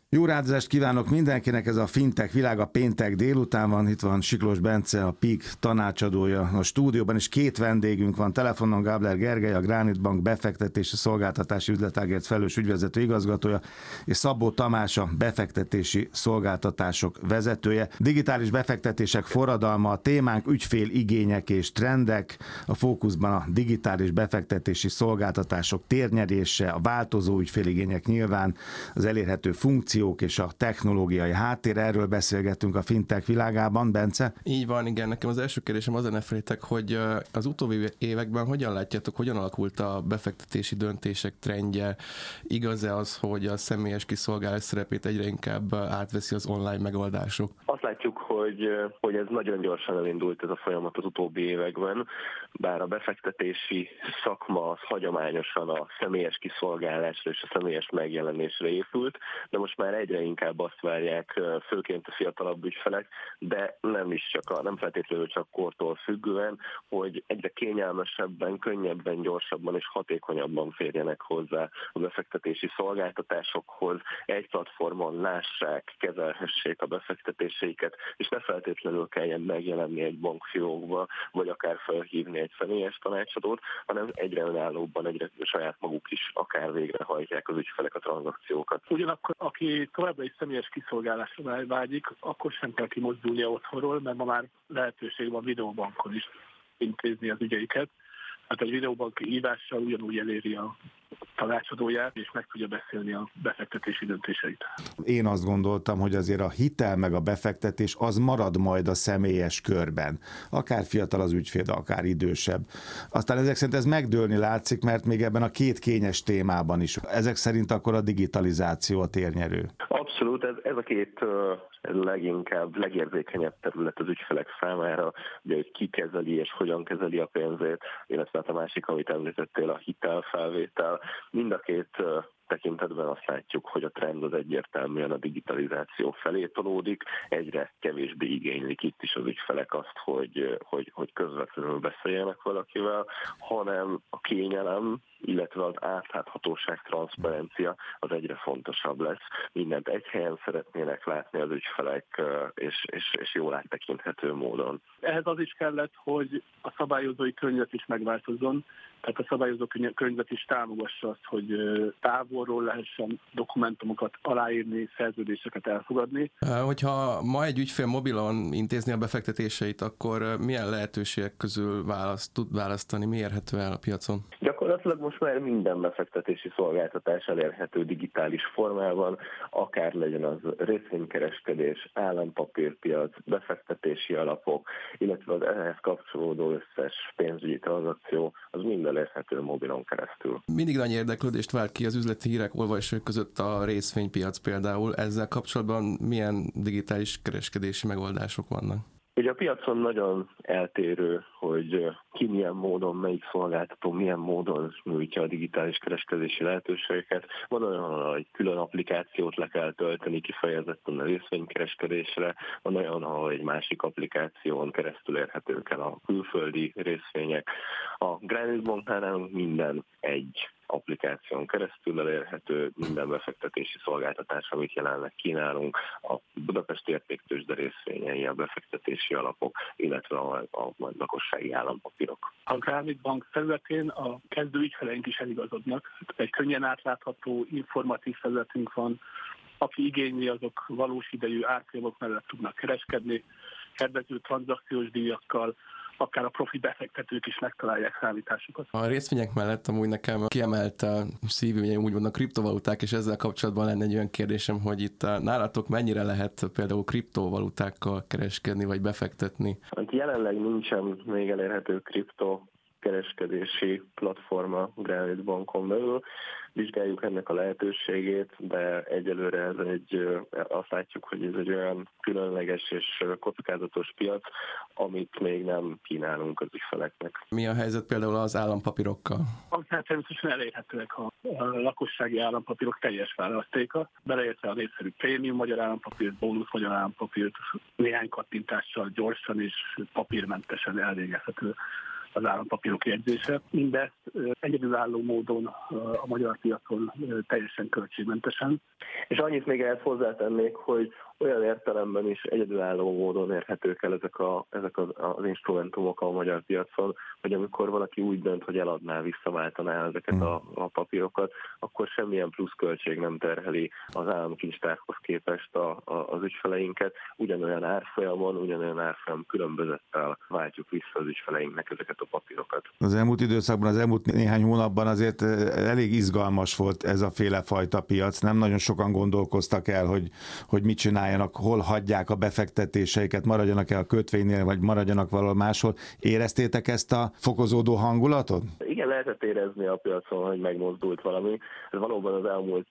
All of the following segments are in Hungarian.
Jó rádozást kívánok mindenkinek, ez a Fintech világa, péntek délután van, itt van Siklós Bence, a PIK tanácsadója a stúdióban, és két vendégünk van telefonon, Gábler Gergely, a Granite Bank befektetési szolgáltatási üzletágért felelős ügyvezető igazgatója, és Szabó Tamás, a befektetési szolgáltatások vezetője. Digitális befektetések forradalma a témánk, ügyféligények és trendek, a fókuszban a digitális befektetési szolgáltatások térnyerése, a változó ügyféligények nyilván, az elérhető funkció és a technológiai háttér, erről beszélgettünk a fintech világában. Bence? Így van, igen. Nekem az első kérdésem az ne felétek, hogy az utóbbi években hogyan látjátok, hogyan alakult a befektetési döntések trendje? Igaz-e az, hogy a személyes kiszolgálás szerepét egyre inkább átveszi az online megoldások? Azt látjuk, hogy ez nagyon gyorsan elindult ez a folyamat az utóbbi években, bár a befektetési szakma az hagyományosan a személyes kiszolgálásra és a személyes megjelenésre épült, de most már egyre inkább azt várják, főként a fiatalabb ügyfelek, de nem feltétlenül csak kortól függően, hogy egyre kényelmesebben, könnyebben, gyorsabban és hatékonyabban férjenek hozzá a befektetési szolgáltatásokhoz, egy platformon lássák, kezelhessék a befektetéseiket, és ne feltétlenül kelljen megjelenni egy bankfiókba, vagy akár felhívni egy személyes tanácsadót, hanem egyre önállóbban, egyre saját maguk is akár végrehajtják az ügyfelek a tranzakciókat. Ugyanakkor, aki továbbra is személyes kiszolgálásra vágyik, akkor sem kell kimozdulnia otthonról, mert ma már lehetőség van videóbankon is intézni az ügyeiket. Hát egy videóbanki hívással ugyanúgy eléri a tanácsadóját, és meg tudja beszélni a befektetési döntéseit. Én azt gondoltam, hogy azért a hitel meg a befektetés az marad majd a személyes körben. Akár fiatal az ügyfél, akár idősebb. Aztán ezek szerint ez megdőlni látszik, mert még ebben a két kényes témában is. Ezek szerint akkor a digitalizáció a térnyerő. Abszolút, ez a két legérzékenyebb terület az ügyfelek számára, ugye, hogy ki kezeli és hogyan kezeli a pénzét, illetve a másik, amit említettél, a hitelfelvétel. Mind a két tekintetben azt látjuk, hogy a trend az egyértelműen a digitalizáció felé tolódik, egyre kevésbé igénylik itt is az ügyfelek azt, hogy közvetlenül beszéljenek valakivel, hanem a kényelem, illetve az átláthatóság, transzparencia az egyre fontosabb lesz. Mindent egy helyen szeretnének látni az ügyfelek, és jól áttekinthető módon. Ehhez az is kellett, hogy a szabályozói környezet is megváltozzon, tehát a szabályozó környezet is támogassa azt, hogy távolról lehessen dokumentumokat aláírni, szerződéseket elfogadni. Hogyha ma egy ügyfél mobilon intézni a befektetéseit, akkor milyen lehetőségek közül tud választani, mi érhető el a piacon? Gyakorlatilag most már minden befektetési szolgáltatás elérhető digitális formában, akár legyen az részvénykereskedés, állampapírpiac, befektetési alapok, illetve az ehhez kapcsolódó összes pénzügyi tranzakció, az mind elérhető mobilon keresztül. Mindig nagy érdeklődést vált ki az üzleti hírek olvasók között a részvénypiac például. Ezzel kapcsolatban milyen digitális kereskedési megoldások vannak? Ugye a piacon nagyon eltérő, hogy ki milyen módon, melyik szolgáltató milyen módon nyújtja a digitális kereskedési lehetőségeket. Van olyan, hogy külön applikációt le kell tölteni kifejezetten a részvénykereskedésre, van olyan, ahol egy másik applikáción keresztül érhetők el a külföldi részvények. A Granite Banknál minden egy applikáción keresztül elérhető, minden befektetési szolgáltatás, amit jelenleg kínálunk, a Budapesti Értéktőzsde részvényei, a befektetési alapok, illetve a lakossági állampapírok. A Granite Bank területén a kezdő ügyfeleink is eligazodnak. Egy könnyen átlátható, informatív felületünk van. Aki igényli, azok valós idejű árfolyamok mellett tudnak kereskedni, kedvező tranzakciós díjakkal, akár a profi befektetők is megtalálják számításukat. A részvények mellett amúgy nekem kiemelt szívügyem úgymond a kriptovaluták, és ezzel kapcsolatban lenne egy olyan kérdésem, hogy itt nálatok mennyire lehet például kriptovalutákkal kereskedni, vagy befektetni? Hát jelenleg nincsen még elérhető kereskedési platforma Granite Bankon belül. Vizsgáljuk ennek a lehetőségét, de egyelőre azt látjuk, hogy ez egy olyan különleges és kockázatos piac, amit még nem kínálunk az ügyfeleknek. Mi a helyzet például az állampapírokkal? Banknál természetesen elérhetőek a lakossági állampapírok teljes választéka, beleértve a népszerű prémium magyar állampapírt, bónusz magyar állampapírt, néhány kattintással gyorsan és papírmentesen elvégezhető az állampapírok jegyzése. Mindezt egyedülálló módon a magyar piacon teljesen költségmentesen. És annyit még ehhez hozzátennék, hogy olyan értelemben is egyedülálló módon érhetők el ezek az instrumentumok a magyar piacon, hogy amikor valaki úgy dönt, hogy eladná, visszaváltaná ezeket a papírokat, akkor semmilyen plusz költség nem terheli az államkincstárhoz képest az ügyfeleinket. Ugyanolyan árfolyam különbözettel váltjuk vissza az ügyfeleinknek ezeket a papírokat. Az elmúlt időszakban, az elmúlt néhány hónapban azért elég izgalmas volt ez a fajta piac. Nem nagyon sokan gondolkoztak el, hogy mit csináljanak, hol hagyják a befektetéseiket, maradjanak-e a kötvénynél, vagy maradjanak valahol máshol. Éreztétek ezt a fokozódó hangulatot? Igen, lehetett érezni a piacon, hogy megmozdult valami. Valóban az elmúlt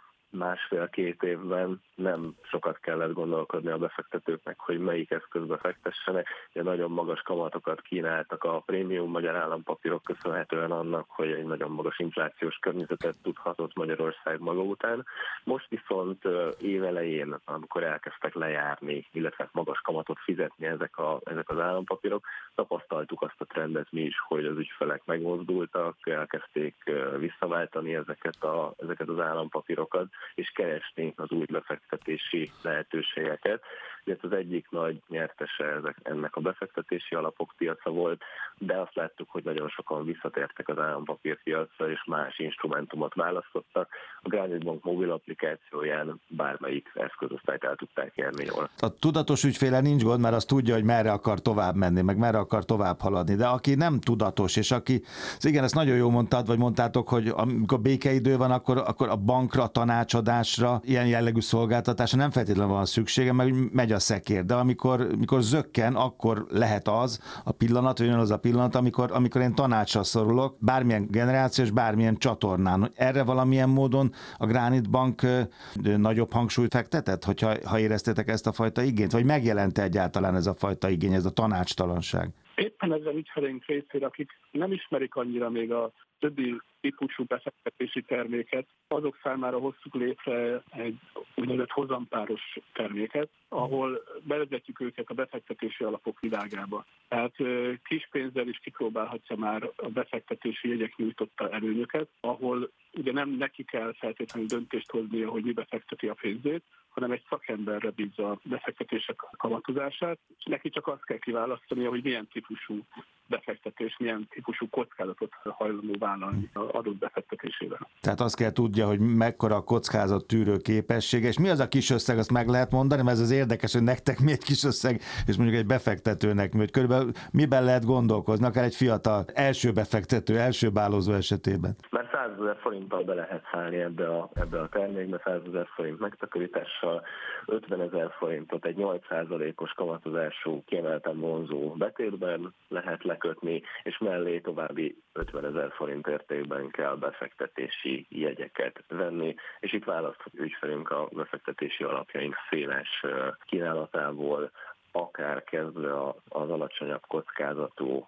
1,5-2 évben nem sokat kellett gondolkodni a befektetőknek, hogy melyik eszközbe fektessenek. Ugye nagyon magas kamatokat kínáltak a prémium magyar állampapírok köszönhetően annak, hogy egy nagyon magas inflációs környezetet tudhatott Magyarország maga után. Most viszont évelején, amikor elkezdtek lejárni, illetve magas kamatot fizetni ezek az állampapírok, tapasztaltuk azt a trendet mi is, hogy az ügyfelek megmozdultak, elkezdték visszaváltani ezeket az állampapírokat, és keresni az új befektetési lehetőségeket. Ugye az egyik nagy nyertese ennek a befektetési alapok piaca volt, de azt láttuk, hogy nagyon sokan visszatértek az állampapírpiacra, és más instrumentumot választottak. A Granite Bank mobil applikációján bármelyik eszközosztályt el tudták érni jól. A tudatos ügyféle nincs gond, mert azt tudja, hogy merre akar tovább menni, meg merre akar tovább haladni, de aki nem tudatos, és aki, igen, ezt nagyon jól mondtad, vagy mondtátok, hogy amikor békeidő van, akkor a bankra, tanácsadásra, ilyen jellegű szolgáltatásra nem feltétlenül van szüksége, mert megy a szekér, de amikor zökken, akkor lehet az a pillanat, vagy az a pillanat, amikor én tanácsra szorulok, bármilyen generációs, bármilyen csatornán. Erre valamilyen módon a Granite Bank nagyobb hangsúlyt fektetett, ha éreztétek ezt a fajta igényt, vagy megjelente egyáltalán ez a fajta igény, ez a tanácstalanság? Éppen ezen ügyfeleink részére, akik nem ismerik annyira még a többi típusú befektetési terméket, azok számára hoztuk létre egy úgynevezett hozampáros terméket, ahol bevezetjük őket a befektetési alapok világába. Tehát kis pénzzel is kipróbálhatja már a befektetési jegyek nyújtotta előnyöket, ahol ugye nem neki kell feltétlenül döntést hoznia, hogy mi befekteti a pénzét, hanem egy szakemberre bízza a befektetések kamatozását, és neki csak azt kell kiválasztania, hogy milyen típusú befektetés, milyen típusú kockázatot hajlandó vállalni az adott befektetésével. Tehát azt kell tudja, hogy mekkora a kockázat tűrő képessége, és mi az a kis összeg, azt meg lehet mondani, mert ez az érdekes, hogy nektek mi egy kis összeg, és mondjuk egy befektetőnek, hogy körülbelül miben lehet gondolkozni, akár egy fiatal első befektető, első bálózó esetében. Már 100 000 forinttal be lehet szállni ebbe a termékbe, 100 000 forint megtakarítással, 50 000 forintot egy 8%-os kamatozású kiemelten vonzó betétben lehet lekötni, és mellé további 50 000 forint értékben kell befektetési jegyeket venni, és itt választhat ügyfelünk a befektetési alapjaink széles kínálatából, akár kezdve az alacsonyabb kockázatú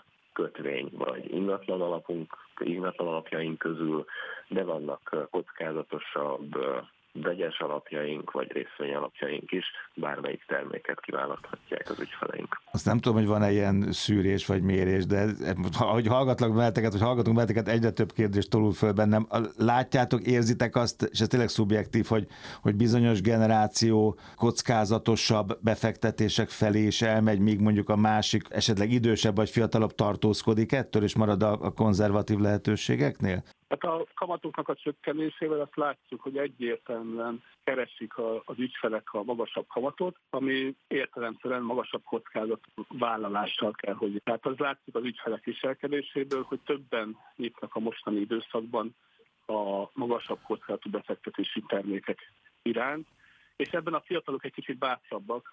kötvény vagy ingatlan alapjaink közül, de vannak kockázatosabb vegyes alapjaink vagy részvény alapjaink is, bármelyik terméket kiválaszthatják az ügyfeleink. Azt nem tudom, hogy van-e ilyen szűrés vagy mérés, de ahogy hallgatunk benneteket, egyre több kérdést tolul föl bennem. Látjátok, érzitek azt, és ez tényleg szubjektív, hogy bizonyos generáció kockázatosabb befektetések felé is elmegy, míg mondjuk a másik esetleg idősebb vagy fiatalabb tartózkodik ettől, és marad a konzervatív lehetőségeknél? Hát a kamatoknak a csökkenésével azt látjuk, hogy egyértelműen keresik az ügyfelek a magasabb kamatot, ami értelemszerűen magasabb kockázat vállalással kell, hogy. Tehát az látszik az ügyfelek viselkedéséből, hogy többen nyitnak a mostani időszakban a magasabb kockázatú befektetési termékek iránt, és ebben a fiatalok egy kicsit bátrabbak,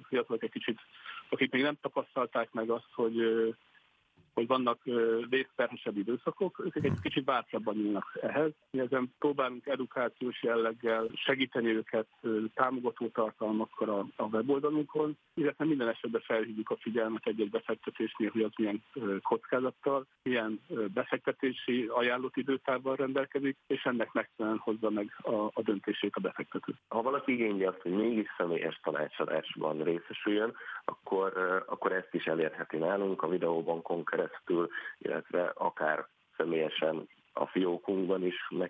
akik még nem tapasztalták meg azt, hogy vannak vészterhesebb időszakok, ők egy kicsit bátrabban nyúlnak ehhez. Mi ezen próbálunk edukációs jelleggel segíteni őket támogató tartalmakkal a weboldalunkon, illetve minden esetben felhívjuk a figyelmet egy-egy befektetésnél, hogy az milyen kockázattal, milyen befektetési ajánlott időtávval rendelkezik, és ennek megfelelően hozza meg a döntését a befektető. Ha valaki igényli azt, hogy mégis személyes tanácsadásban részesüljön, akkor ezt is elérheti nálunk a videóbankon keresztül, keresztül, illetve akár személyesen a fiókunkban is meg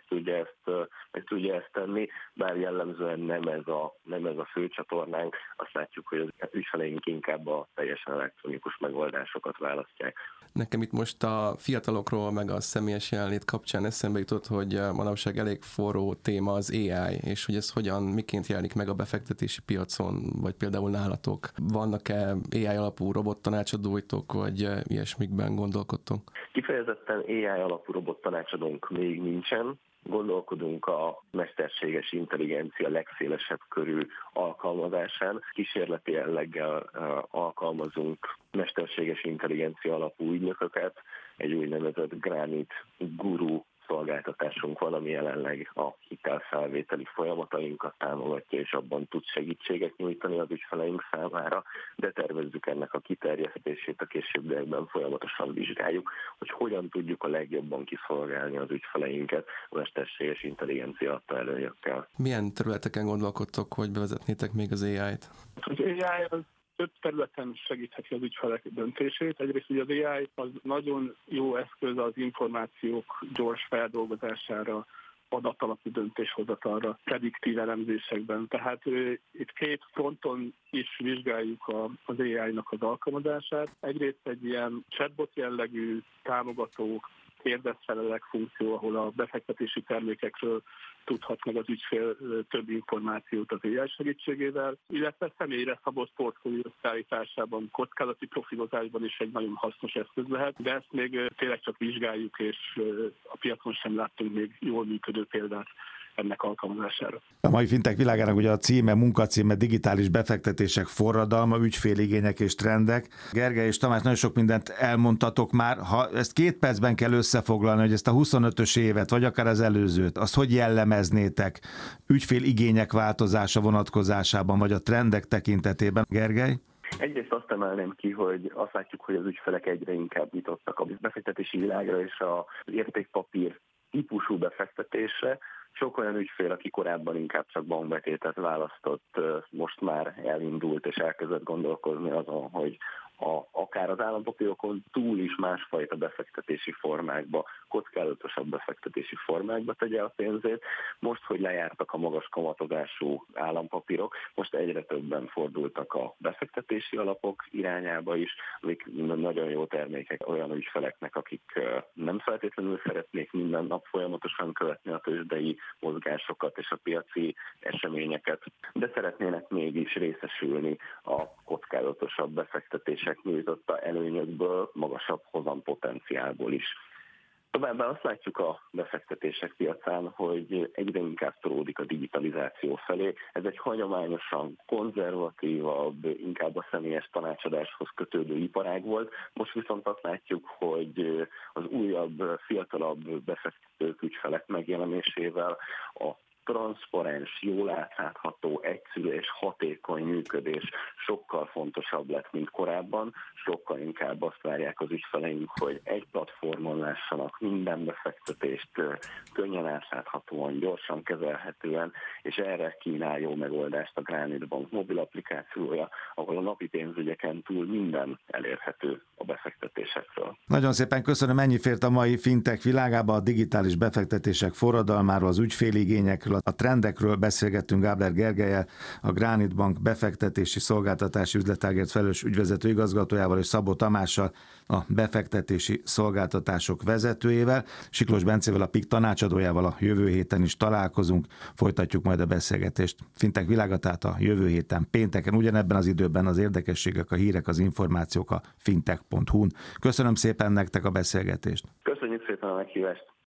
tudja ezt tenni, bár jellemzően nem ez a fő csatornánk. Azt látjuk, hogy az ügyfeleink inkább a teljesen elektronikus megoldásokat választják. Nekem itt most a fiatalokról, meg a személyes jelenlét kapcsán eszembe jutott, hogy manapság elég forró téma az AI, és hogy ez miként jelenik meg a befektetési piacon, vagy például nálatok. Vannak-e AI alapú robottanácsadóitok, vagy ilyesmikben gondolkodtok? Kifejezetten AI alapú robottanácsadónk még nincsen. Gondolkodunk a mesterséges intelligencia legszélesebb körű alkalmazásán. Kísérleti jelleggel alkalmazunk mesterséges intelligencia alapú ügynököket. Egy úgynevezett Granite Guru szolgáltatásunk van, ami jelenleg a hitelfelvételi folyamatainkat támogatja, és abban tud segítséget nyújtani az ügyfeleink számára, de tervezzük ennek a kiterjesztését, a későbbiekben folyamatosan vizsgáljuk, hogy hogyan tudjuk a legjobban kiszolgálni az ügyfeleinket a mesterséges intelligencia adta előnyökkel. Milyen területeken gondolkodtok, hogy bevezetnétek még az AI-t? Az AI az több területen segítheti az ügyfelek döntését. Egyrészt ugye az AI az nagyon jó eszköz az információk gyors feldolgozására, adatalapú döntéshozatalra, prediktív elemzésekben. Tehát itt két fronton is vizsgáljuk az AI-nak az alkalmazását. Egyrészt egy ilyen chatbot jellegű támogató kérdezfelelek funkció, ahol a befektetési termékekről tudhat meg az ügyfél több információt az AI segítségével, illetve személyre szabott portfólió összeállításában, kockázati profilozásban is egy nagyon hasznos eszköz lehet, de ezt még tényleg csak vizsgáljuk, és a piacon sem láttunk még jól működő példát ennek alkalmazására. A mai fintech világának ugye a címe, munkacíme digitális befektetések forradalma, ügyféligények és trendek. Gergely és Tamás, nagyon sok mindent elmondtatok már. Ha ezt 2 percben kell összefoglalni, hogy ezt a 25-ös évet, vagy akár az előzőt, azt hogy jellemeznétek ügyféligények változása vonatkozásában, vagy a trendek tekintetében? Gergely? Egyrészt azt emelném ki, hogy azt látjuk, hogy az ügyfelek egyre inkább nyitottak a befektetési világra és az értékpapír típusú befektetésre. Sok olyan ügyfél, aki korábban inkább csak bankbetétet választott, most már elindult és elkezdett gondolkozni azon, hogy akár az állampapírokon túl is másfajta befektetési formákba, kockázatosabb befektetési formákba tegye a pénzét. Most, hogy lejártak a magas kamatozású állampapírok, most egyre többen fordultak a befektetési alapok irányába is, amik nagyon jó termékek olyan ügyfeleknek, akik nem feltétlenül szeretnék minden nap folyamatosan követni a tőzsdei mozgásokat és a piaci eseményeket, de szeretnének mégis részesülni a kockázatosabb befektetések nyújtotta előnyökből, magasabb hozampotenciálból is. Továbbá azt látjuk a befektetések piacán, hogy egyre inkább tolódik a digitalizáció felé. Ez egy hagyományosan konzervatívabb, inkább a személyes tanácsadáshoz kötődő iparág volt. Most viszont azt látjuk, hogy az újabb, fiatalabb befektetők, ügyfelek megjelenésével a transzparens, jól átlátható, egyszerű és hatékony működés sokkal fontosabb lett, mint korábban. Sokkal inkább azt várják az ügyfeleink, hogy egy platformon lássanak minden befektetést könnyen átláthatóan, gyorsan kezelhetően, és erre kínál jó megoldást a Granite Bank mobil applikációja, ahol a napi pénzügyeken túl minden elérhető a befektetésekről. Nagyon szépen köszönöm, ennyi fért a mai fintech világába, a digitális befektetések forradalmáról, az ügyféligényekről, a trendekről beszélgettünk Gábler Gergellyel, a Granite Bank befektetési szolgáltatási üzletágért felelős ügyvezető igazgatójával, és Szabó Tamással, a befektetési szolgáltatások vezetőjével. Siklós Bencével, a PIK tanácsadójával a jövő héten is találkozunk, folytatjuk majd a beszélgetést. Fintech világa, tehát a jövő héten pénteken, ugyanebben az időben az érdekességek, a hírek, az információk a fintech.hu-n. Köszönöm szépen nektek a beszélgetést. Köszönjük szépen a meghívást!